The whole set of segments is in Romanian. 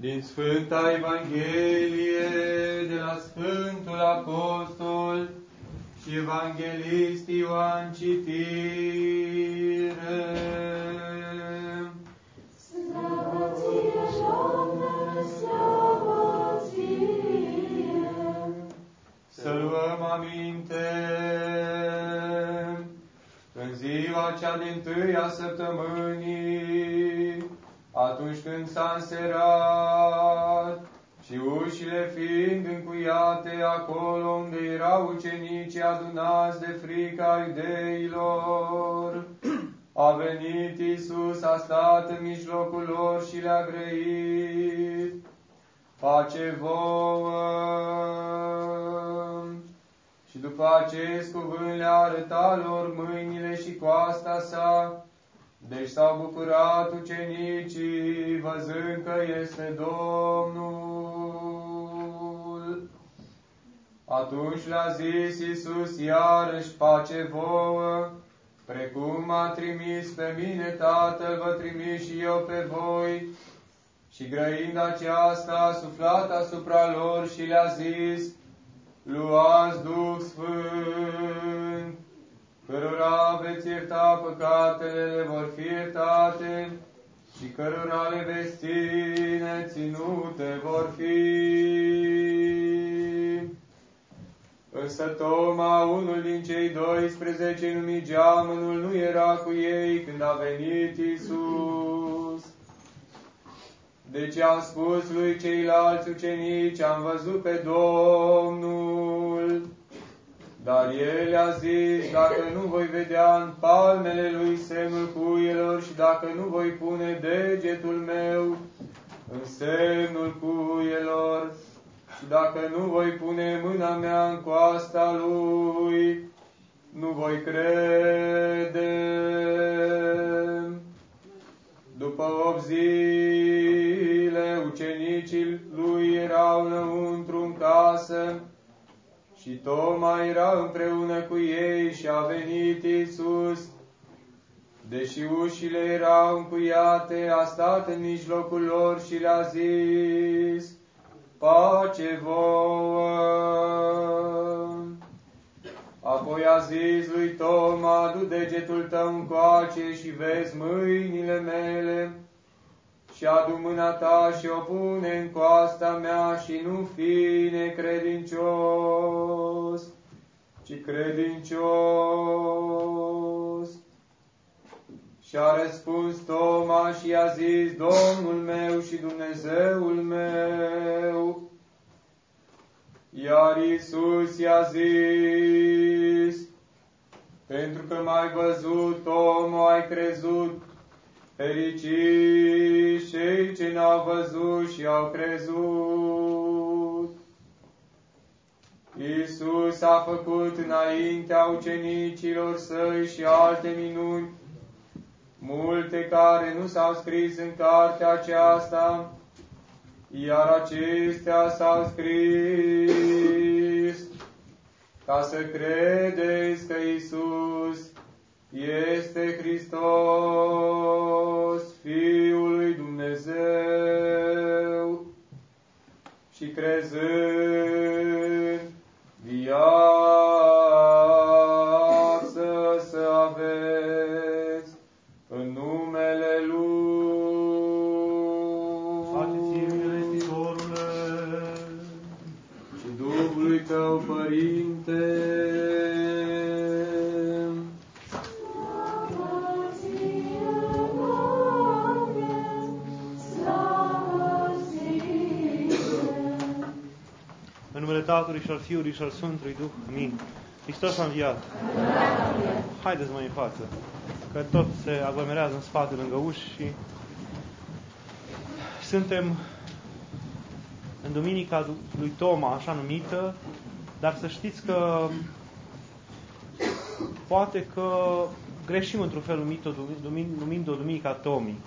Din Sfânta Evanghelie de la Sfântul Apostol și Evanghelist Ioan citire. Slavă ție, Doamne, slavă ție! Să luăm aminte. În ziua cea din-tâia săptămânii, atunci când s-a înserat și ușile fiind încuiate acolo unde erau ucenicii adunați de frica iudeilor, a venit Iisus, a stat în mijlocul lor și le-a grăit: pace vouă! Și după acest cuvânt le-a arătat lor mâinile și coasta sa. Deci s-au bucurat ucenicii, văzând că este Domnul. Atunci le-a zis Iisus iarăși: pace vouă! Precum m-a trimis pe mine Tatăl, vă trimis și eu pe voi. Și grăind aceasta, a suflat asupra lor și le-a zis: luați Duh Sfânt. Cărora veți ierta păcatele, le vor fi iertate, și cărora le veți ține ținute vor fi. Însă Toma, unul din cei 12, numit Geamănul, nu era cu ei când a venit Iisus. Deci a spus lui ceilalți ucenici: am văzut pe Domnul. Dar el a zis: dacă nu voi vedea în palmele lui semnul cuielor și dacă nu voi pune degetul meu în semnul cuielor și dacă nu voi pune mâna mea în coasta lui, nu voi crede. După 8 zile, ucenicii lui erau înăuntru în casă, și Toma era împreună cu ei și a venit Iisus. Deși ușile erau încuiate, a stat în mijlocul lor și le-a zis: pace vouă! Apoi a zis lui Toma: adu degetul tău încoace și vezi mâinile mele, și adu mâna ta și o pune în coasta mea și nu fi necredincios, ci credincios. Și a răspuns Toma și i-a zis: Domnul meu și Dumnezeul meu. Iar Iisus i-a zis: pentru că m-ai văzut, Toma, ai crezut. Fericiți cei ce n-au văzut și au crezut. Iisus a făcut înaintea ucenicilor săi și alte minuni, multe care nu s-au scris în cartea aceasta, iar acestea s-au scris ca să credeți că Iisus este Hristos, Fiul lui Dumnezeu, și crezând viață să aveți în numele Lui. Face ție milestitorule și Duhului tău, Părinte. în numele Tatălui și al Fiului și al Sfântului Duh. Amin. Hristos a înviat. Haideți mai în față, că tot se aglomerează în spate lângă uși și suntem în Duminica lui Toma, așa numită, dar să știți că poate că greșim într-un fel numind-o Duminica Tomii.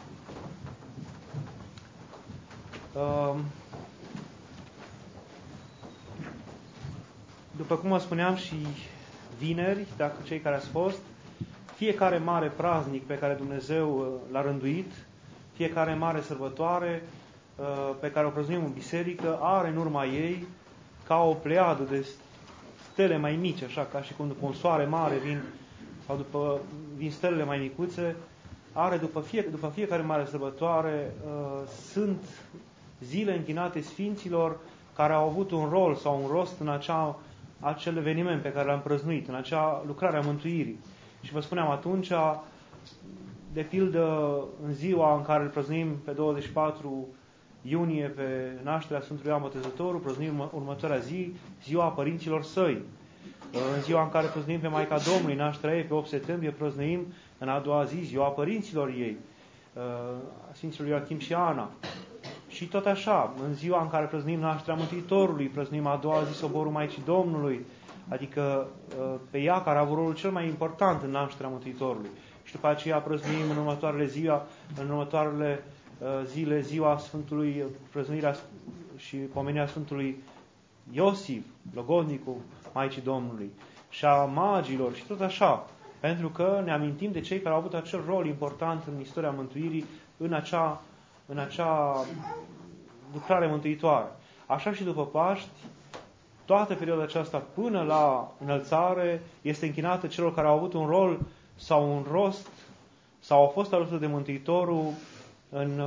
După cum vă spuneam și vineri, dacă cei care ați fost, fiecare mare praznic pe care Dumnezeu l-a rânduit, fiecare mare sărbătoare, pe care o prăznuim în biserică are în urma ei ca o pleiadă de stele mai mici, așa ca și cum după un soare mare vin stelele mai micuțe, are după fiecare mare sărbătoare sunt zile închinate sfinților care au avut un rol sau un rost în acel eveniment pe care l-am prăznuit, în acea lucrare a mântuirii. Și vă spuneam atunci, de pildă, în ziua în care îl prăznuim pe 24 iunie pe nașterea Sfântului Ioan Botezătorul, prăznuim următoarea zi, ziua părinților săi. În ziua în care prăznuim pe Maica Domnului, nașterea ei, pe 8 septembrie, prăznuim în a doua zi, ziua părinților ei, Sfinților Ioachim și Ana. Și tot așa, în ziua în care prăznuim nașterea Mântuitorului, prăznuim a doua zi soborul Maicii Domnului, adică pe ea care a avut rolul cel mai important în nașterea Mântuitorului. Și după aceea prăznuim în următoarele zile ziua Sfântului, prăznuirea și pomenirea Sfântului Iosif, logodnicul Maicii Domnului, și a magilor și tot așa, pentru că ne amintim de cei care au avut acel rol important în istoria mântuirii, în acea lucrare mântuitoare. Așa și după Paști, toată perioada aceasta până la înălțare este închinată celor care au avut un rol sau un rost sau au fost alături de Mântuitorul în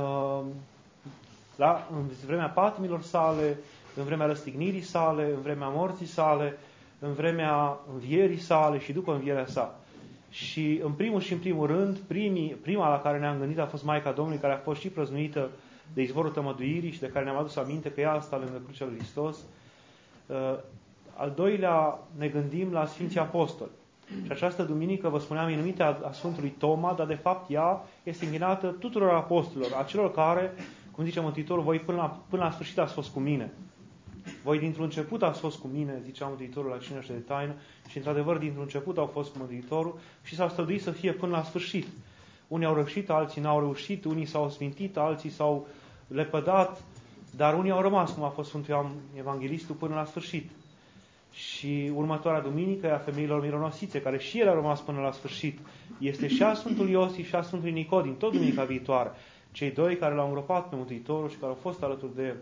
vremea patimilor sale, în vremea răstignirii sale, în vremea morții sale, în vremea învierii sale și după învierea sa. Și în primul rând, prima la care ne-am gândit a fost Maica Domnului, care a fost și prăznuită de izvorul tămăduirii și de care ne-am adus aminte că ea asta lângă crucea lui Hristos. Al doilea, ne gândim la Sfinții Apostoli. Și această duminică, vă spuneam, e numită a Sfântului Toma, dar de fapt ea este închinată tuturor apostolilor, acelor care, cum zice Mântuitorul, voi până la sfârșit ați fost cu mine. Voi dintr-un început ați fost cu mine, zicea Mântuitorul la cină de taină, și într-adevăr dintr-un început au fost cu Mântuitorul și s-au străduit să fie până la sfârșit. Unii au reușit, alții n-au reușit, unii s-au sfintit, alții s-au lepădat, dar unii au rămas, cum a fost Sfântul Ioan Evanghelistul, până la sfârșit. Și următoarea duminică e a femeilor mironosițe, care și ele au rămas până la sfârșit. Este și a Sfântului Iosif și a Sfântului Nicodim, tot duminica viitoare. Cei doi care l-au îngropat pe Mântuitorul și care au fost alături de el.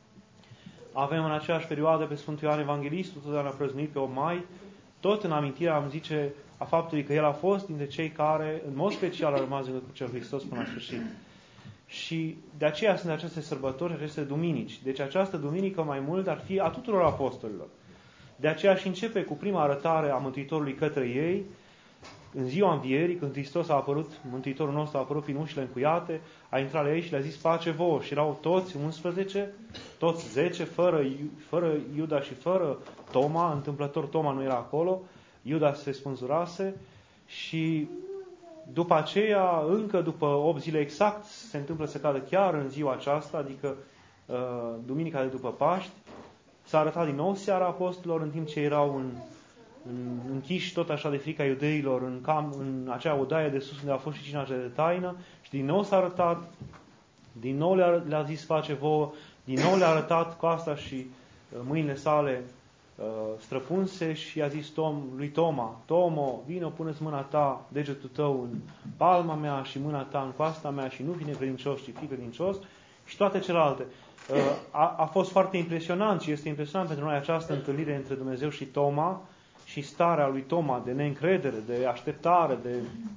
Avem în aceeași perioadă pe Sfântul Ioan Evanghelistul, totdeauna prăznuit pe 8 mai, tot în amintirea, am zice, a faptului că el a fost dintre cei care, în mod special, au rămas lângă crucea lui Hristos până la sfârșit. Și de aceea sunt aceste sărbători, aceste duminici. Deci această duminică mai mult ar fi a tuturor apostolilor. De aceea și începe cu prima arătare a Mântuitorului către ei, în ziua învierii, când Hristos a apărut, Mântuitorul nostru a apărut prin ușile încuiate, a intrat la ei și le-a zis pace vouă. Și erau toți 11, toți 10, fără Iuda și fără Toma, întâmplător Toma nu era acolo, Iuda se spânzurase și după aceea, încă după 8 zile exact, se întâmplă să cadă chiar în ziua aceasta, adică duminica de după Paști, s-a arătat din nou seara apostolilor, în timp ce erau închiși tot așa de frica iudeilor în acea odaie de sus unde a fost și cina de taină, și din nou s-a arătat, din nou le-a zis pace vouă, din nou le-a arătat coasta și mâinile sale străpunse și i-a zis lui Toma, Tomo, vino, pune-ți mâna ta, degetul tău în palma mea și mâna ta în coasta mea și nu fi necredincios, ci fi credincios, și toate celelalte. A fost foarte impresionant și este impresionant pentru noi această întâlnire între Dumnezeu și Toma și starea lui Toma de neîncredere, de așteptare, de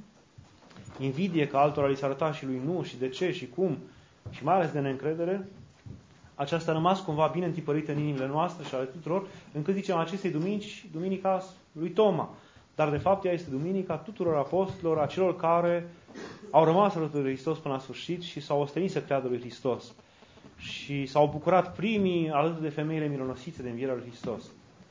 invidie că altora li s-a arătat și lui nu și de ce și cum și mai ales de neîncredere. Aceasta a rămas cumva bine întipărită în inimile noastre și ale tuturor, încât zicem acestei duminici, duminica lui Toma. Dar de fapt ea este duminica tuturor apostolilor, a celor care au rămas alături de Hristos până la sfârșit și s-au ostenit să creadă lui Hristos. Și s-au bucurat primii alături de femeile mironosițe de învierea lui Hristos.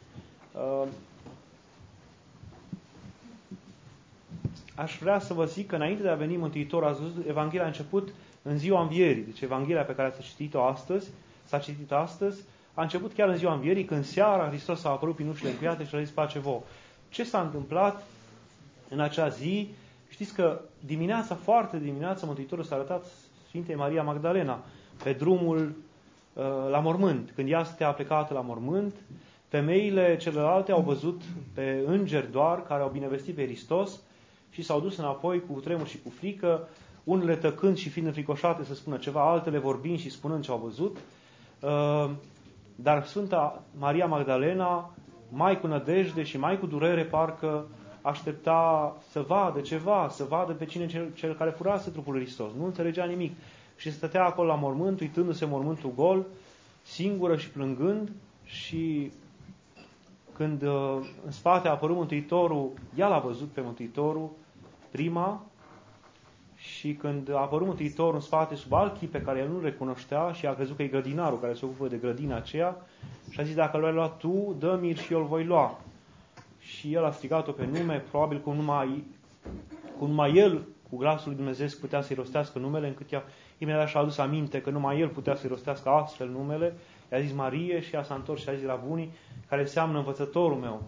Aș vrea să vă zic că înainte de a veni Mântuitor, ați văzut, Evanghelia a început în ziua învierii. Deci Evanghelia pe care s-a citit astăzi, a început chiar în ziua învierii, când seara Hristos a apărut prin ușile încuiate și a zis pace vouă. Ce s-a întâmplat în acea zi? Știți că foarte dimineața, Mântuitorul s-a arătat Sfintei Maria Magdalena pe drumul la mormânt. Când ea stătea plecată la mormânt, femeile celelalte au văzut pe îngeri doar care au binevestit pe Hristos și s-au dus înapoi cu tremur și cu frică. unele tăcând și fiind înfricoșate să spună ceva, altele vorbind și spunând ce au văzut. Dar Sfânta Maria Magdalena, mai cu nădejde și mai cu durere, parcă aștepta să vadă ceva, să vadă pe cine cel care furase trupul lui Hristos. Nu înțelegea nimic. Și stătea acolo la mormânt, uitându-se mormântul gol, singură și plângând, și când în spate a apărut Mântuitorul, ea l-a văzut pe Mântuitorul prima, și când a apărut Mântuitorul în spate sub alt chip pe care el nu recunoștea și a crezut că e grădinarul care se ocupă de grădina aceea, și a zis: dacă l-ai luat tu, dă-mi și eu îl voi lua. Și el a strigat-o pe nume, probabil că numai el, cu glasul lui Dumnezeu, putea să-i rostească numele, încât ea imediat și-a adus aminte că numai el putea să-i rostească astfel numele. I-a zis Marie și ea s-a întors și a zis: Rabuni, care înseamnă învățătorul meu,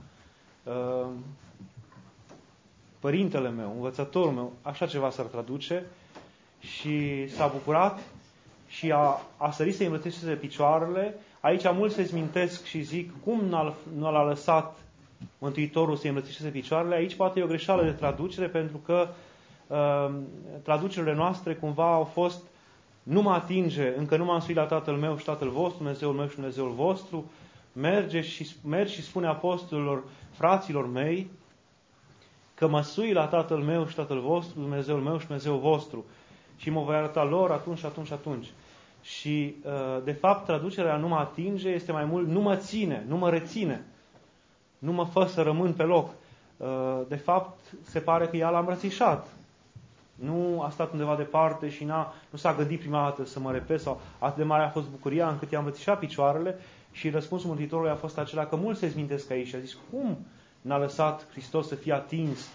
părintele meu, învățătorul meu, așa ceva s-ar traduce. Și s-a bucurat și a sărit să-i învățeze picioarele. Aici mulți se zmintesc și zic: cum nu l-a lăsat Mântuitorul să-i îmbrățișeze picioarele? Aici poate e o greșeală de traducere, pentru că traducerile noastre cumva au fost: nu mă atinge, încă nu m-am suit la Tatăl meu și Tatăl vostru, Dumnezeul meu și Dumnezeul vostru. Mergi și spune apostolilor, fraților mei, că mă sui la Tatăl meu și Tatăl vostru, Dumnezeul meu și Dumnezeul vostru, și mă voi arăta lor atunci. Și de fapt traducerea nu mă atinge este mai mult: nu mă ține, nu mă reține, nu mă fă să rămân pe loc. De fapt se pare că ea l-a îmbrățișat. Nu a stat undeva departe și nu s-a gândit prima dată să mă repet, sau atât de mare a fost bucuria încât i-a îmbrățișat picioarele. Și răspunsul Mântuitorului a fost acela că mulți se zmintesc aici și a zis: cum n-a lăsat Hristos să fie atins?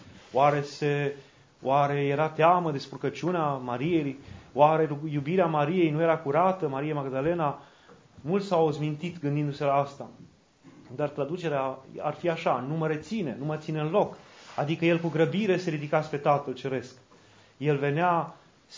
Oare era teamă de spurcăciunea Mariei? Oare iubirea Mariei nu era curată, Maria Magdalena? Mulți s-au zmintit gândindu-se la asta. Dar traducerea ar fi așa: nu mă reține, nu mă ține în loc. Adică el cu grăbire se ridica spre Tatăl Ceresc. El venea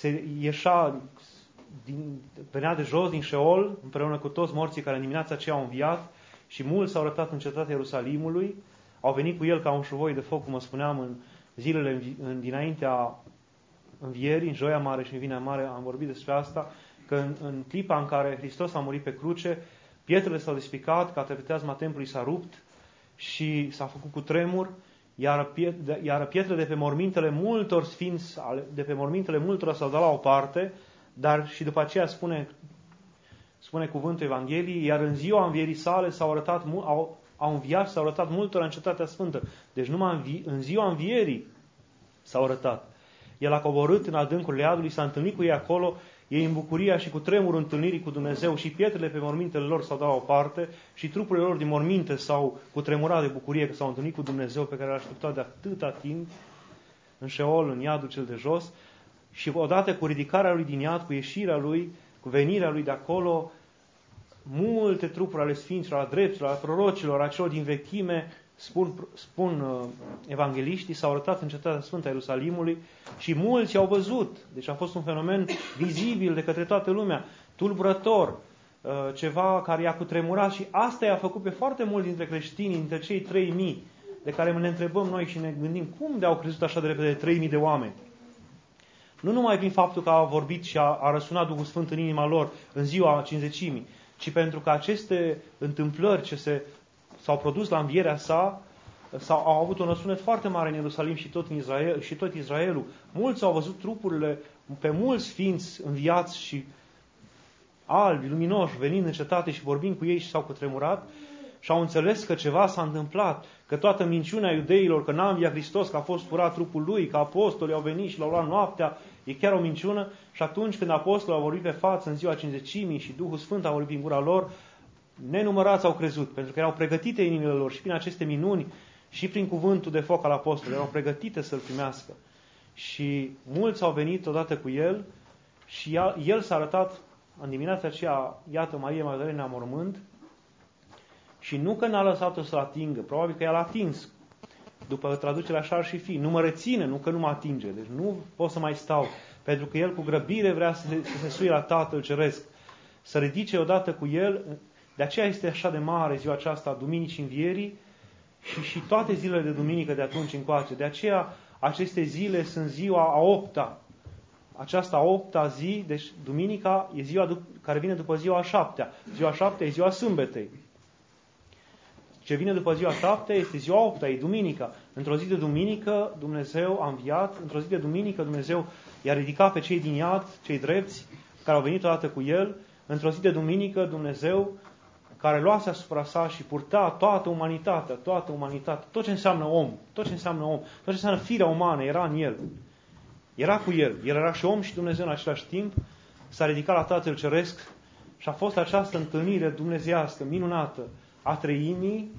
de jos din Șeol, împreună cu toți morții care în dimineața aceea au înviat, și mulți s-au arătat în cetatea Ierusalimului. Au venit cu el ca un șuvoi de foc, cum spuneam, în zilele dinaintea învierii, în Joia Mare și în Vinerea Mare am vorbit despre asta, că în clipa în care Hristos a murit pe cruce, pietrele s-au despicat, catedrama templului s-a rupt și s-a făcut cu tremur, iar pietrele de pe mormintele multor sfinți, de pe mormintele multora s-au dat la o parte, dar și după aceea spune cuvântul Evangheliei: iar în ziua învierii sale au înviat și s-au arătat multora în Cetatea Sfântă. Deci numai în ziua învierii s-au arătat. El a coborât în adâncurile iadului, s-a întâlnit cu ei acolo, ei în bucuria și cu tremurul întâlnirii cu Dumnezeu, și pietrele pe mormintele lor s-au dat la o parte și trupurile lor din morminte s-au cutremurat de bucurie că s-au întâlnit cu Dumnezeu pe care l-a așteptat de atâta timp în Șeol, în iadul cel de jos. Și odată cu ridicarea lui din iad, cu ieșirea lui, cu venirea lui de acolo, multe trupuri ale sfinților, ale dreptilor, ale prorocilor, a celor din vechime, spun evangheliștii, s-au arătat în Cetatea Sfântă a Ierusalimului și mulți au văzut. Deci a fost un fenomen vizibil de către toată lumea, tulburător, ceva care i-a cutremurat, și asta i-a făcut pe foarte mulți dintre creștini, dintre cei 3000, de care ne întrebăm noi și ne gândim: cum de au crezut așa de repede 3000 de oameni? Nu numai prin faptul că a vorbit și a răsunat Duhul Sfânt în inima lor în ziua Cincizecimii, ci pentru că aceste întâmplări ce s-au produs la învierea sa au avut un răsunet foarte mare în Ierusalim și tot Israelul. Mulți au văzut trupurile pe mulți sfinți înviați și albi, luminoși, venind în cetate și vorbind cu ei, și s-au cutremurat și au înțeles că ceva s-a întâmplat, că toată minciunea iudeilor, că n-a înviat Hristos, că a fost furat trupul lui, că apostolii au venit și l-au luat noaptea, e chiar o minciună. Și atunci când apostolii au vorbit pe față în ziua Cincizecimii și Duhul Sfânt a vorbit prin gura lor, nenumărați au crezut, pentru că erau pregătite inimile lor și prin aceste minuni și prin cuvântul de foc al apostolilor, erau pregătite să-L primească. Și mulți au venit odată cu El și El s-a arătat în dimineața aceea, iată, Maria Magdalena mormând, și nu că n-a lăsat-o să-L atingă, probabil că i-a atins. După traducerea așa ar și fi: nu mă reține, nu că nu mă atinge, deci nu pot să mai stau, pentru că El cu grăbire vrea să se suie la Tatăl Ceresc, să ridice odată cu El. De aceea este așa de mare ziua aceasta, Duminicii Învierii, și toate zilele de duminică de atunci încoace. De aceea aceste zile sunt ziua a 8-a aceasta a 8-a zi, deci duminica e ziua care vine după ziua a 7-a. Ziua a 7-a e ziua sâmbetei. Ce vine după ziua 7 este ziua 8-a, e duminica. Într-o zi de duminică Dumnezeu a înviat, într-o zi de duminică Dumnezeu i-a ridicat pe cei din iad, cei drepți, care au venit odată cu El. Într-o zi de duminică Dumnezeu, care luase asupra sa și purta toată umanitatea, tot ce înseamnă om, tot ce înseamnă firea umană, era în El. Era cu El, El era și om și Dumnezeu în același timp, s-a ridicat la Tatăl Ceresc și a fost această întâlnire dumnezeiască, minunată, a treimii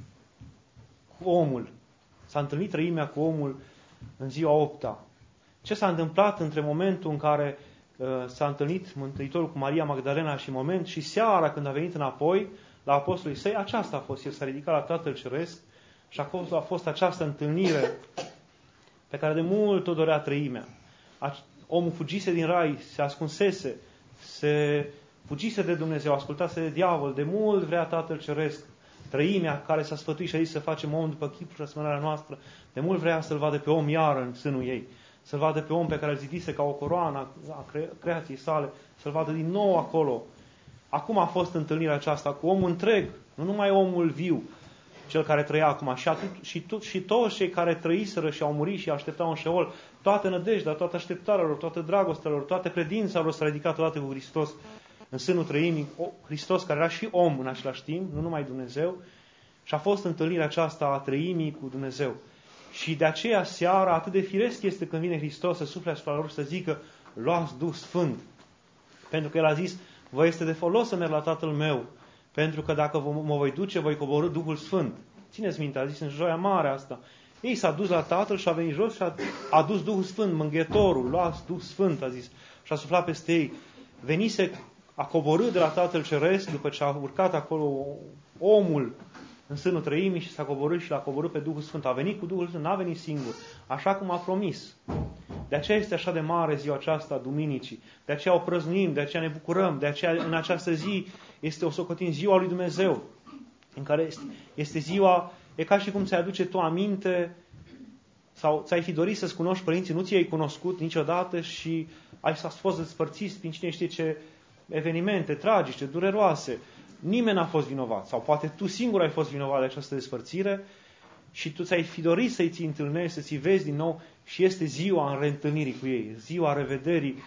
cu omul. S-a întâlnit treimea cu omul în ziua 8-a. Ce s-a întâmplat între momentul în care s-a întâlnit Mântuitorul cu Maria Magdalena și seara când a venit înapoi la apostolii săi, aceasta a fost. El s-a ridicat la Tatăl Ceresc și a fost această întâlnire pe care de mult o dorea treimea. Omul fugise din rai, se ascunsese, se fugise de Dumnezeu, ascultase de diavol, de mult vrea Tatăl Ceresc. Treimea care s-a sfătuit și a zis să facem om după chipul și asemănarea noastră, de mult vrea să-l vadă pe om iară în sânul ei, să-l vadă pe om pe care îl zidise ca o coroană a creației sale, să-l vadă din nou acolo. Acum a fost întâlnirea aceasta cu omul întreg, nu numai omul viu, cel care trăia acum, și toți cei care trăiseră și au murit și așteptau în Șeol, toată nădejdea, toată așteptarea lor, toată dragostea lor, toată credința lor s-a ridicat odată cu Hristos în sânul treimii, Hristos care era și om în același timp, nu numai Dumnezeu, și a fost întâlnirea aceasta a treimii cu Dumnezeu. Și de aceea seara atât de firesc este când vine Hristos să sufle asupra lor și să zică, luați Duh Sfânt. Pentru că El a zis, vă este de folos să merg la Tatăl meu, pentru că dacă mă voi duce, voi coborî Duhul Sfânt. Țineți minte, a zis în joia mare asta. Ei s-a dus la Tatăl și a venit jos și a adus Duhul Sfânt, Mângâietorul, luați Duh Sfânt, a zis. Și a suflat peste ei. Venise, a coborât de la Tatăl Ceresc, după ce a urcat acolo omul în sânul treimii și s-a coborât și l-a coborât pe Duhul Sfânt. A venit cu Duhul Sfânt, n-a venit singur, așa cum a promis. De aceea este așa de mare ziua aceasta, duminicii. De aceea o prăznuim, de aceea ne bucurăm, de aceea în această zi este o socotim ziua lui Dumnezeu, în care este ziua, e ca și cum ți-ai aduce tu aminte sau ți-ai fi dorit să-ți cunoști părinții, nu ți-ai cunoscut niciodată și ai fost despărțiți prin cine știe ce evenimente tragice, dureroase. Nimeni n-a fost vinovat, sau poate tu singur ai fost vinovat de această despărțire și tu ți-ai fi dorit să-i ți întâlnești, să ți vezi din nou și este ziua în reîntâlnirii cu ei, ziua revederii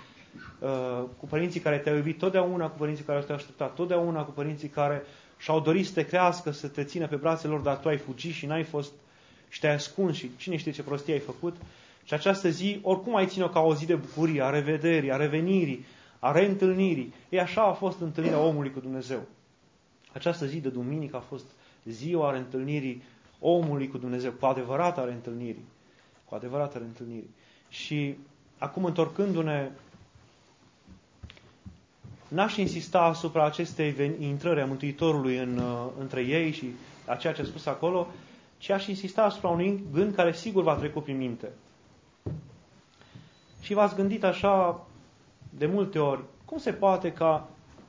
cu părinții care te-au iubit totdeauna, cu părinții care te-au așteptat totdeauna, cu părinții care și-au dorit să te crească, să te țină pe brațele lor, dar tu ai fugit și n-ai fost și te-ai ascuns și cine știe ce prostie ai făcut. Și această zi, oricum ai ține-o ca o zi de bucurie, a revederii, a revenirii, a reîntâlnirii. E așa a fost întâlnirea omului cu Dumnezeu. Această zi de duminică a fost ziua reîntâlnirii omului cu Dumnezeu, cu adevărata reîntâlnirii. Cu adevărata reîntâlnirii. Și acum întorcându-ne, n-aș insista asupra acestei intrări a Mântuitorului între ei și a ceea ce a spus acolo, ci aș insista asupra unui gând care sigur v-a trecut prin minte. Și v-ați gândit așa de multe ori, cum se poate ca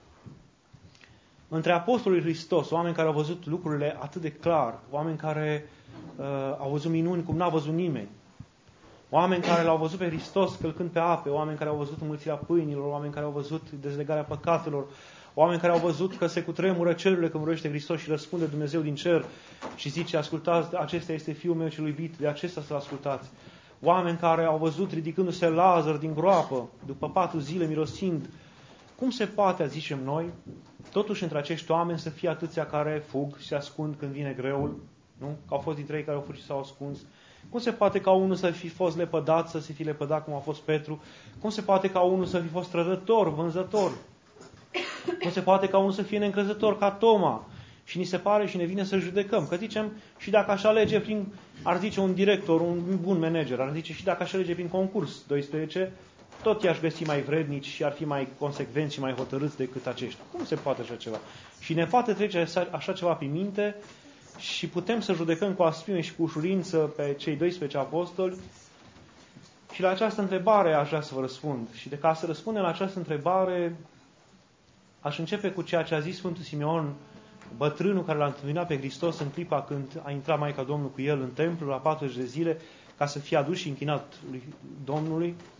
între apostolii Hristos, oameni care au văzut lucrurile atât de clar, oameni care au văzut minuni cum n-a văzut nimeni, oameni care l-au văzut pe Hristos călcând pe ape, oameni care au văzut înmulțirea pâinilor, oameni care au văzut dezlegarea păcatelor, oameni care au văzut că se cutremură cerurile când vorbește Hristos și răspunde Dumnezeu din cer și zice, ascultați, acesta este Fiul meu cel iubit, de acesta să-L ascultați. Oameni care au văzut ridicându-se Lazar din groapă, după 4 zile mirosind. Cum se poate, zicem noi, totuși între acești oameni să fie atâția care fug și se ascund când vine greul? Nu? Că au fost dintre ei care au fugit și s-au ascuns. Cum se poate ca unul să fi fost lepădat, să se fi lepădat cum a fost Petru? Cum se poate ca unul să fi fost trădător, vânzător? Cum se poate ca unul să fie neîncrezător ca Toma? Și ni se pare și ne vine să judecăm. Că zicem, și dacă aș alege ar zice un director, un bun manager, ar zice și dacă aș alege prin concurs 12, tot i-aș găsi mai vrednici și ar fi mai consecvenți și mai hotărâți decât aceștia. Cum se poate așa ceva? Și ne poate trece așa ceva prin minte și putem să judecăm cu asprime și cu ușurință pe cei 12 apostoli. Și la această întrebare aș vrea să vă răspund. Și de ca să răspundem la această întrebare, aș începe cu ceea ce a zis Sfântul Simeon, bătrânul care l-a întâlnit pe Hristos în clipa când a intrat Maica Domnului cu el în templu la 40 de zile, ca să fie adus și închinat lui Domnului.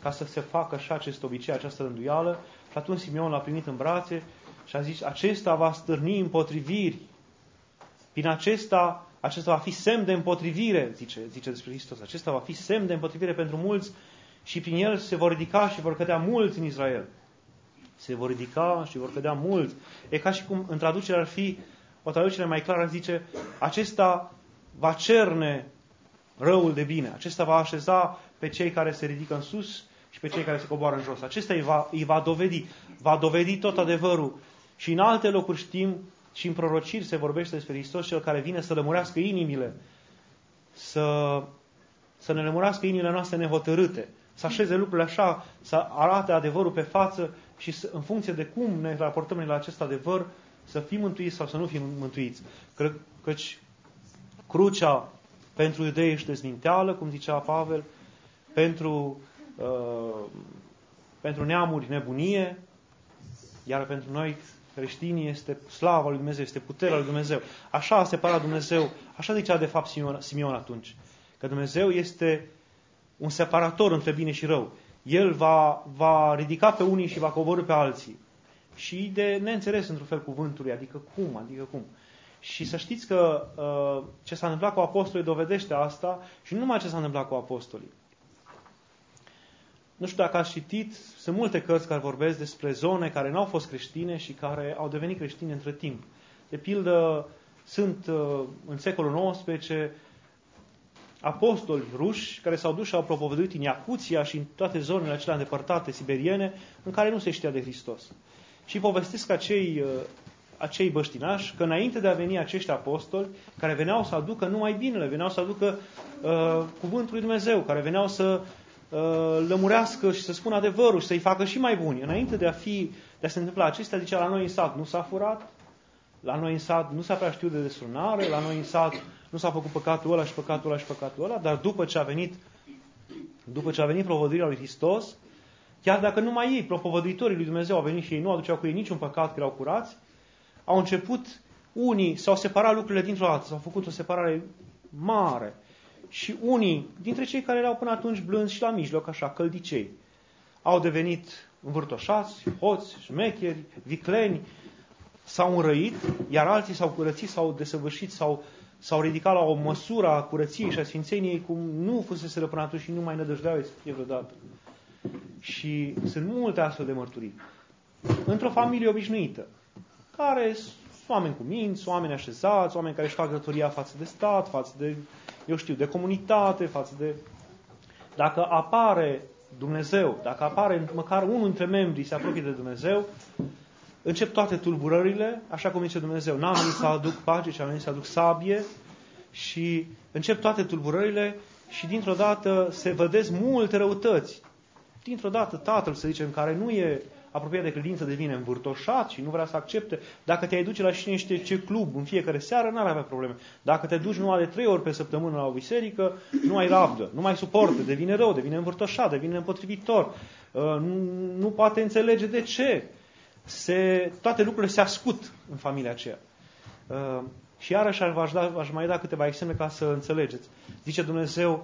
ca să se facă și acest obicei, această rânduială. Și atunci Simeon l-a primit în brațe și a zis, acesta va stârni împotriviri. Prin acesta va fi semn de împotrivire, zice despre Hristos. Acesta va fi semn de împotrivire pentru mulți și prin el se vor ridica și vor cădea mulți în Israel. Se vor ridica și vor cădea mulți. E ca și cum în traducere ar fi, o traducere mai clară zice, acesta va cerne răul de bine. Acesta va așeza pe cei care se ridică în sus și pe cei care se coboară în jos. Acesta îi va dovedi. Va dovedi tot adevărul. Și în alte locuri știm, și în prorociri se vorbește despre Hristos, cel care vine să lămurească inimile, să ne lămurească inimile noastre nehotărâte, să așeze lucrurile așa, să arate adevărul pe față și în funcție de cum ne raportăm la acest adevăr, să fim mântuiți sau să nu fim mântuiți. Căci crucea pentru iudei este zminteală, cum zicea Pavel, pentru neamuri nebunie, iar pentru noi creștinii este slava lui Dumnezeu, este puterea lui Dumnezeu. Așa a separat Dumnezeu, așa zicea de fapt Simeon atunci, că Dumnezeu este un separator între bine și rău. El va ridica pe unii și va coborî pe alții. Și de neînțeles într-un fel cuvântului, adică cum. Și să știți că ce s-a întâmplat cu apostolii dovedește asta și nu numai ce s-a întâmplat cu apostolii. Nu știu dacă ați citit, sunt multe cărți care vorbesc despre zone care n-au fost creștine și care au devenit creștine între timp. De pildă, sunt în secolul XIX apostoli ruși care s-au dus și au propovăduit în Iacuția și în toate zonele acelea îndepărtate, siberiene, în care nu se știa de Hristos. Și povestesc acei băștinași că înainte de a veni acești apostoli, care veneau să aducă numai binele, veneau să aducă cuvântul lui Dumnezeu, care veneau să lămurească și să spună adevărul și să-i facă și mai buni. Înainte de a se întâmpla acestea, zicea, la noi în sat nu s-a furat, la noi în sat nu s-a prea știut de desfrânare, la noi în sat nu s-a făcut păcatul ăla și păcatul ăla și păcatul ăla, dar după ce a venit propovăduirea lui Hristos, chiar dacă numai ei, propovăduitorii lui Dumnezeu, au venit și ei nu aduceau cu ei niciun păcat, că erau curați, au început, unii s-au separat lucrurile dintr-o dată, s-au făcut o separare mare. Și unii dintre cei care erau până atunci blânzi și la mijloc, așa, căldicei, au devenit învârtoșați, hoți, șmecheri, vicleni, s-au înrăit, iar alții s-au curățit, s-au desăvârșit, s-au ridicat la o măsură a curăției și a sfințeniei cum nu fuseseră până atunci și nu mai nădăjdeau să fie vreodată. Și sunt multe astfel de mărturii. Într-o familie obișnuită, care sunt oameni cu minți, oameni așezați, oameni care își fac datoria față de stat, față de, de comunitate, față de... Dacă apare Dumnezeu, dacă apare măcar unul dintre membrii se apropie de Dumnezeu, încep toate tulburările, așa cum zice Dumnezeu. N-am venit să aduc pace, ci am venit să aduc sabie și încep toate tulburările și dintr-o dată se vădesc multe răutăți. Dintr-o dată tatăl, să zicem, care nu e apropiat de credință, devine învârtoșat și nu vrea să accepte. Dacă te-ai duce la cine știe ce club în fiecare seară, n-ar avea probleme. Dacă te duci numai de 3 ori pe săptămână la o biserică, nu ai rabdă, nu mai suportă, devine rău, devine învârtoșat, devine împotrivitor, nu poate înțelege de ce. Toate lucrurile se ascut în familia aceea. Și iarăși aș mai da câteva exemple ca să înțelegeți. Zice Dumnezeu,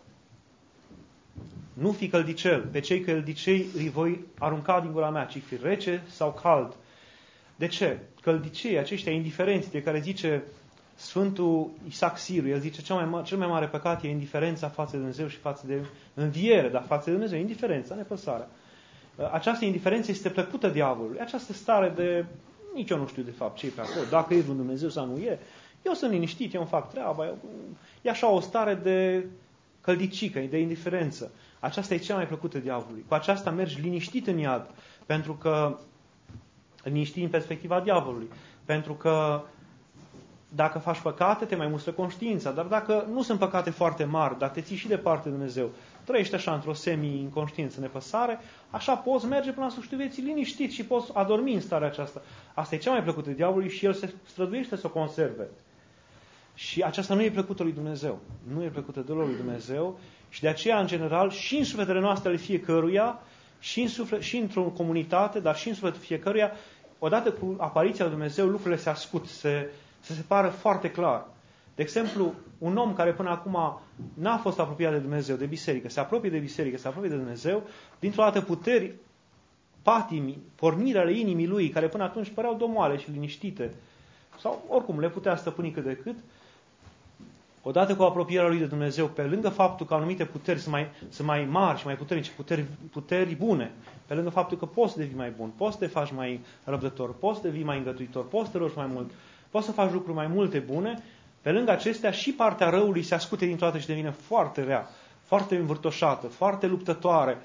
nu fi căldicel, pe cei căldicei îi voi arunca din gura mea, ci fi rece sau cald. De ce? Căldicei, aceștia indiferenți, de care zice Sfântul Isaac Siru, el zice cel mai mare păcat e indiferența față de Dumnezeu și față de înviere, dar față de Dumnezeu, indiferența, nepăsarea. Această indiferență este plăcută diavolului. Această stare de, nici eu nu știu de fapt ce e pe acolo, dacă e un Dumnezeu sau nu e, eu sunt liniștit, eu îmi fac treaba, e așa o stare de căldicică, de indiferență. Aceasta e cea mai plăcută diavolului. Cu aceasta mergi liniștit în iad, pentru că liniștit în perspectiva diavolului. Pentru că dacă faci păcate, te mai mustră conștiința. Dar dacă nu sunt păcate foarte mari, dacă te ții și departe de Dumnezeu, trăiești așa într-o semi-inconștiință, nepăsare, așa poți merge până la sfârșitul vieții liniștit și poți adormi în starea aceasta. Asta e cea mai plăcută diavolului și el se străduiește să o conserve. Și aceasta nu e plăcută lui Dumnezeu. Nu e plăcută deloc lui Dumnezeu și de aceea, în general, și în sufletele noastre ale fiecăruia, și într-o comunitate, dar și în sufletul fiecăruia, odată cu apariția lui Dumnezeu, lucrurile se ascut, se separă foarte clar. De exemplu, un om care până acum n-a fost apropiat de Dumnezeu, de biserică, se apropie de biserică, se apropie de Dumnezeu, dintr-o dată puteri, patimi, pornirea ale inimii lui, care până atunci păreau domoale și liniștite, sau oricum le putea stăpâni cât de cât, odată cu apropierea lui de Dumnezeu, pe lângă faptul că anumite puteri sunt mai mari și mai puternice, puteri bune, pe lângă faptul că poți să devii mai bun, poți să te faci mai răbdător, poți să devii mai îngăduitor, poți să te rogi mai mult, poți să faci lucruri mai multe bune, pe lângă acestea și partea răului se ascute dintr-o dată și devine foarte rea, foarte învârtoșată, foarte luptătoare.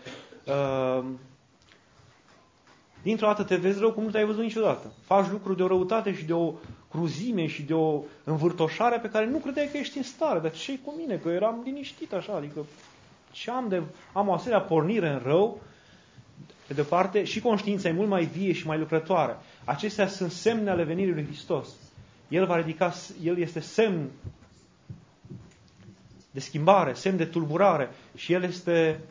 Dintr-o dată te vezi rău cum nu te-ai văzut niciodată. Faci lucruri de o răutate și de o cruzime și de o învârtoșare pe care nu credeai că ești în stare. Dar ce-i cu mine? Că eram liniștit așa. Adică ce am o asemenea pornire în rău, pe de parte, și conștiința e mult mai vie și mai lucrătoare. Acestea sunt semne ale venirii lui Hristos. El este semn de schimbare, semn de tulburare și El este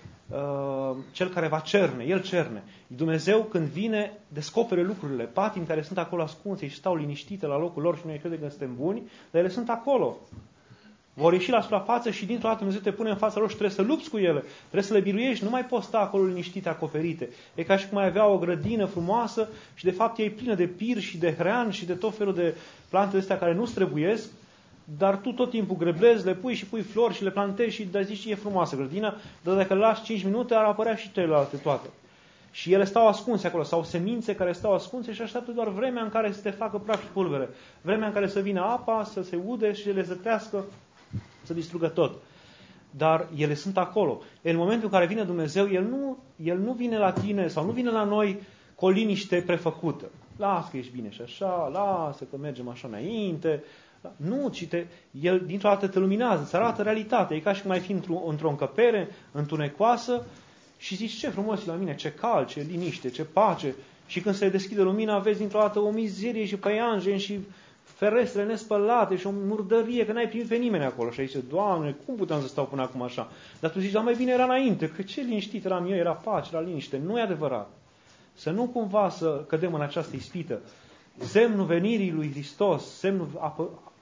cel care va cerne, El cerne. Dumnezeu când vine, descopere lucrurile, patimi care sunt acolo ascunse și stau liniștite la locul lor și noi credem că suntem buni, dar ele sunt acolo. Vor ieși la suprafață și dintr-o dată Dumnezeu te pune în fața lor și trebuie să lupți cu ele, trebuie să le biruiești, nu mai poți sta acolo liniștite, acoperite. E ca și cum ai avea o grădină frumoasă și de fapt ea e plină de pir și de hrean și de tot felul de plante astea care nu străbuiesc, dar tu tot timpul greblezi, le pui și pui flori și le plantezi și zici e frumoasă grădina, dar dacă le lași 5 minute ar apărea și celelalte toate. Și ele stau ascunse acolo, sau semințe care stau ascunse și așteaptă doar vremea în care să te facă praf și pulbere. Vremea în care să vină apa, să se ude și le zătească, să distrugă tot. Dar ele sunt acolo. În momentul în care vine Dumnezeu, El nu vine la tine sau nu vine la noi cu o liniște prefăcută. Lasă că ești bine și așa, lasă că mergem așa înainte. Nu, El dintr-o dată te luminează, îți arată realitatea. E ca și cum ai fi într-o încăpere întunecoasă și zici ce frumos e la mine, ce cald, ce liniște, ce pace. Și când se deschide lumina, vezi dintr-o dată o mizerie și păianjen și ferestre nespălate și o murdărie, că n-ai primit pe nimeni acolo. Și ai zice, Doamne, cum puteam să stau până acum așa? Dar tu zici, dar mai bine era înainte, că ce liniștit eram eu, era pace, era liniște. Nu e adevărat. Să nu cumva să cădem în această ispită. Semnul venirii lui Hristos, semnul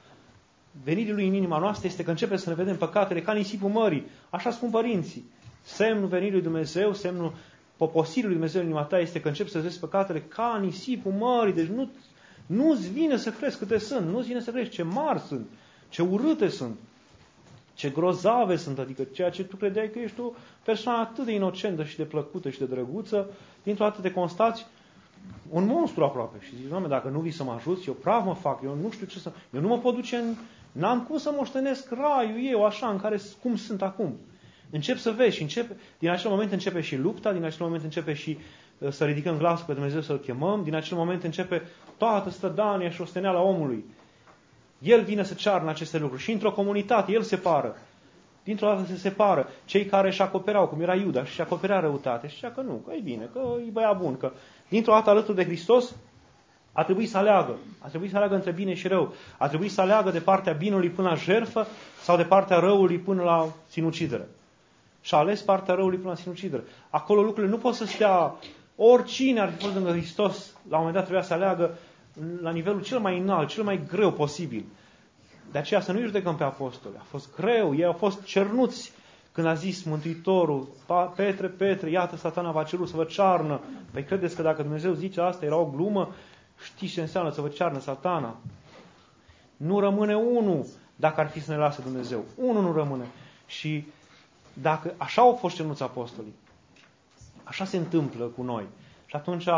venirii lui în inima noastră este că începem să ne vedem păcatele ca nisipul mării. Așa spun părinții. Semnul venirii lui Dumnezeu, semnul poposirii lui Dumnezeu în inima ta este că începi să vezi păcatele ca nisipul mării. Deci nu-ți vine să crezi câte sunt, nu-ți vine să crezi ce mari sunt, ce urâte sunt, ce grozave sunt, adică ceea ce tu credeai că ești o persoană atât de inocentă și de plăcută și de drăguță, dintr-o dată te constați un monstru aproape. Și zici, Doamne, dacă nu vii să mă ajuți, eu praf mă fac, eu nu știu ce să... Eu nu mă pot duce n-am cum să moștenesc raiul eu așa, în care cum sunt acum. Încep să vezi și din acel moment începe și lupta, din acel moment începe și să ridicăm glasul pe Dumnezeu să-L chemăm, din acel moment începe toată strădania și osteneala omului. El vine să cearnă aceste lucruri și într-o comunitate, el separă. Dintr-o dată se separă cei care își acoperau, cum era Iuda, și își acoperea răutate și zicea că nu, că e bine, că e băiat bun, că dintr-o dată alături de Hristos a trebuit să aleagă. A trebuit să aleagă între bine și rău. A trebuit să aleagă de partea binului până la jertfă sau de partea răului până la sinucidere. Și a ales partea răului până la sinucidere. Acolo lucrurile nu pot să stea... Oricine ar fi fost lângă Hristos, la un moment dat trebuia să aleagă la nivelul cel mai înalt, cel mai greu posibil. De aceea să nu judecăm pe apostoli. A fost greu, ei au fost cernuți când a zis Mântuitorul, Petre, Petre, iată Satana va cerut să vă cearnă. Păi credeți că dacă Dumnezeu zice asta, era o glumă? Știți ce înseamnă să vă cearnă Satana? Nu rămâne unul dacă ar fi să ne lase Dumnezeu. Unul nu rămâne. Și dacă așa au fost cernuți apostolii, așa se întâmplă cu noi. Și atunci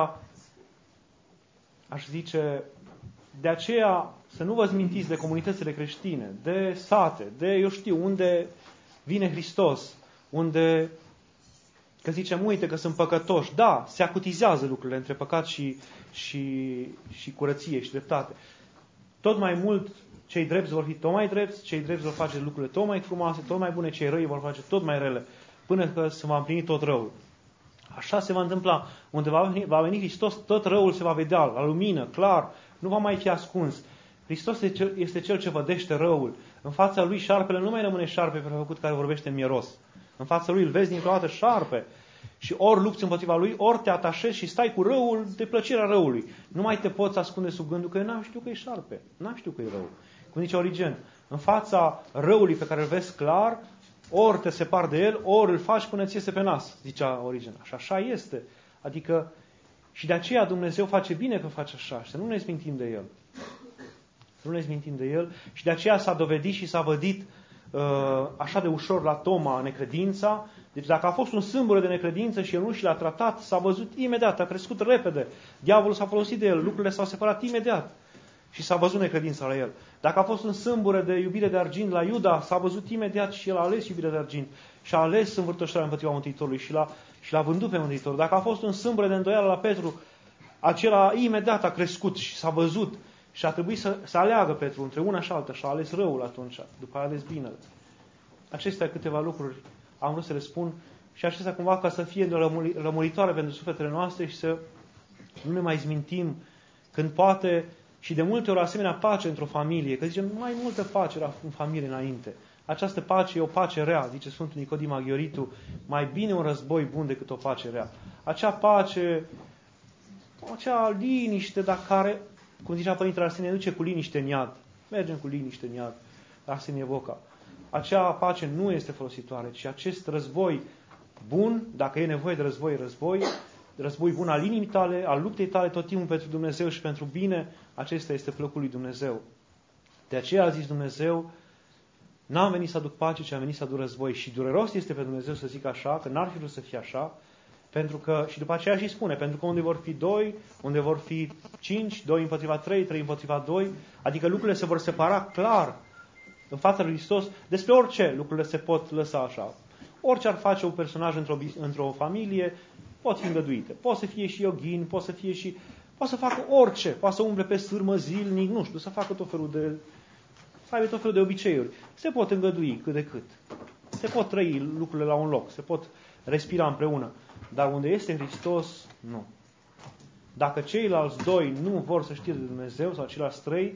aș zice, de aceea să nu vă zmintiți de comunitățile creștine, de sate, de eu știu, unde vine Hristos, unde, că zicem, uite că sunt păcătoși. Da, se acutizează lucrurile între păcat și curăție și dreptate. Tot mai mult cei drepți vor fi tot mai drepți, cei drepți vor face lucrurile tot mai frumoase, tot mai bune, cei răi vor face tot mai rele, până că se va împlini tot răul. Așa se va întâmpla. Unde va veni Hristos, tot răul se va vedea la lumină, clar, nu va mai fi ascuns. Hristos este Cel ce vădește răul. În fața Lui șarpele nu mai rămâne șarpe prefăcut care vorbește în mieros. În fața Lui îl vezi dintr-o dată șarpe. Și ori lupți împotriva Lui, ori te atașezi și stai cu răul de plăcerea răului. Nu mai te poți ascunde sub gândul că eu n-am știut că e șarpe. N-am știut că e rău. cum zice Origen, în fața răului pe care îl vezi clar, ori te separi de el, ori îl faci până ți iese pe nas, zicea Origen. Și așa este. Adică, și de aceea Dumnezeu face bine că face așa, și să nu ne zmintim de El. Să nu ne zmintim de El. Și de aceea s-a dovedit și s-a vădit așa de ușor la Toma necredința. Deci dacă a fost un sâmbure de necredință și el nu și l-a tratat, s-a văzut imediat, a crescut repede. Diavolul s-a folosit de el, lucrurile s-au separat imediat. Și s-a văzut necredința la el. Dacă a fost un sâmbure de iubire de argint la Iuda, s-a văzut imediat și el a ales iubirea de argint. Și a ales învârtoșarea împotriva Mântuitorului și l-a vândut pe Mântuitor. Dacă a fost un sâmbure de îndoială la Petru, acela imediat a crescut și s-a văzut. Și a trebuit să aleagă Petru între una și alta și a ales răul atunci, după a ales binele. Acestea câteva lucruri am vrut să le spun și acestea cumva ca să fie lămuritoare pentru sufletele noastre și să nu ne mai zmintim când poate și de multe ori asemenea pace într-o familie, că zicem mai multă pace era în familie înainte. Această pace e o pace rea, zice Sfântul Nicodim Aghioritu, mai bine un război bun decât o pace rea. Acea pace, acea liniște, dar care, cum zicea Părintele Arsenie, duce cu liniște în iad. Mergem cu liniște în iad. Arsenie Boca. Acea pace nu este folositoare, ci acest război bun, dacă e nevoie de război bun al inimii tale, al luptei tale tot timpul pentru Dumnezeu și pentru bine, acesta este plăcul lui Dumnezeu. De aceea a zis Dumnezeu, n-am venit să aduc pace, ci am venit să aduc război. Și dureros este pe Dumnezeu să zic așa, că n-ar fi vrut să fie așa, pentru că, și după aceea și spune, pentru că unde vor fi 2, unde vor fi 5, 2 împotriva 3, 3 împotriva 2, adică lucrurile se vor separa clar în fața lui Hristos. Despre orice lucrurile se pot lăsa așa. Orice ar face un personaj într-o familie, pot fi îngăduite. Poate să fie și ioghin, poate să facă orice, poate să umble pe sârmă zilnic, nu știu, să facă să aibă tot felul de obiceiuri. Se pot îngădui cât de cât. Se pot trăi lucrurile la un loc, se pot respira împreună. Dar unde este Hristos, nu. Dacă ceilalți 2 nu vor să știe de Dumnezeu, sau ceilalți 3,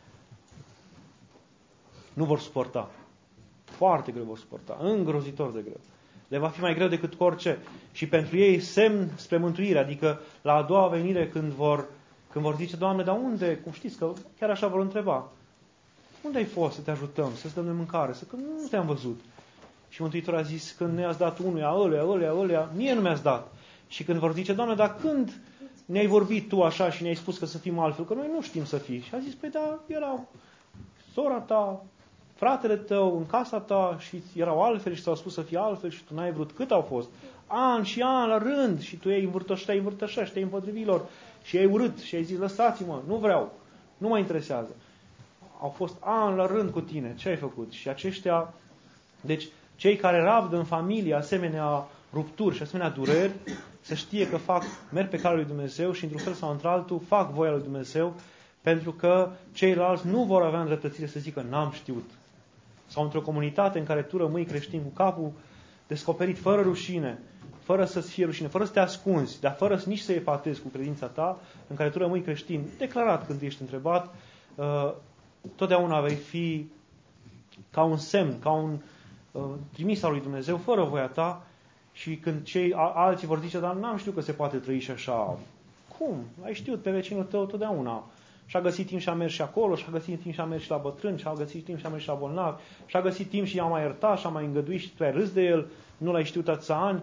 nu vor suporta. Foarte greu vor suporta. Îngrozitor de greu. Le va fi mai greu decât orice. Și pentru ei semn spre mântuire. Adică la a doua venire când vor zice, Doamne, dar unde? Cum știți că chiar așa vor întreba. Unde ai fost să te ajutăm? Să-ți dăm de mâncare? Că nu te-am văzut. Și Mântuitorul a zis, când ne-ați dat unuia, ălea, mie nu mi-ați dat. Și când vor zice, Doamne, dar când ne-ai vorbit tu așa și ne-ai spus că să fim altfel? Că noi nu știm să fii. Și a zis, păi da, erau sora ta, fratele tău, în casa ta și erau altfel și ți-au spus să fie altfel și tu n-ai vrut. Cât au fost? An și an la rând și tu te-ai împotrivit lor și ai urât și ai zis, lăsați-mă, nu vreau, nu mă interesează. Au fost ani la rând cu tine, ce ai făcut? Și aceștia, deci cei care rabdă în familie asemenea rupturi și asemenea dureri, să știe că merg pe calea lui Dumnezeu și într-un fel sau într-altul fac voia lui Dumnezeu, pentru că ceilalți nu vor avea îndreptățire să zică n-am știut. Sau într-o comunitate în care tu rămâi creștin cu capul descoperit, fără rușine, fără să-ți fie rușine, fără să te ascunzi, dar fără nici să epatezi cu credința ta, în care tu rămâi creștin, declarat când ești întrebat, totdeauna vei fi ca un semn, ca un trimis al lui Dumnezeu, fără voia ta, și când cei alții vor zice, dar n-am știut că se poate trăi și așa. Cum? Ai știut pe vecinul tău totdeauna. Și-a găsit timp și a mers și acolo, și-a găsit timp și a mers și la bătrâni, și-a găsit timp și a mers și la bolnavi, și-a găsit timp și i-a mai iertat, și-a mai îngăduit și tu ai râs de el, nu l-ai știut atâția ani.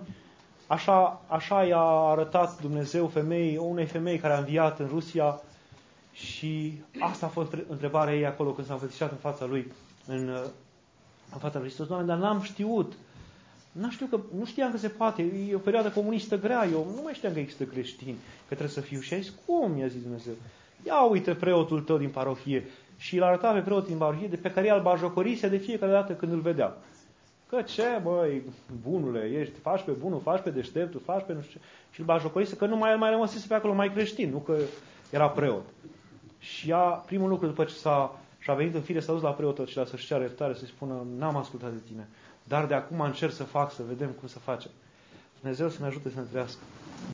Așa i-a arătat Dumnezeu unei femei care a înviat în Rusia și asta a fost întrebarea ei acolo când s-a înfățișat în fața lui, în fața lui Hristos. Doamne, dar n-am știut. Nu știam că se poate. E o perioadă comunistă grea. Eu nu mai știam că există creștini, că trebuie să fiu. Și a zis, cum? I-a zis Dumnezeu. Ia uite preotul tău din parohie. Și îl arăta pe preotul din parohie de pe care el bajocorise de fiecare dată când îl vedea. Că ce, băi, bunule, faci pe bunul, faci pe deșteptul, faci pe nu știu ce. Și îl bajocorise că nu mai rămăsese pe acolo mai creștin, nu că era preot. Și primul lucru după ce și-a venit în fire, s-a dus la preotul și să-și ceară iertare, să-i spună, n-am ascultat de tine. Dar de acum încerc să vedem cum să facem. Dumnezeu să ne ajute să ne trăiască.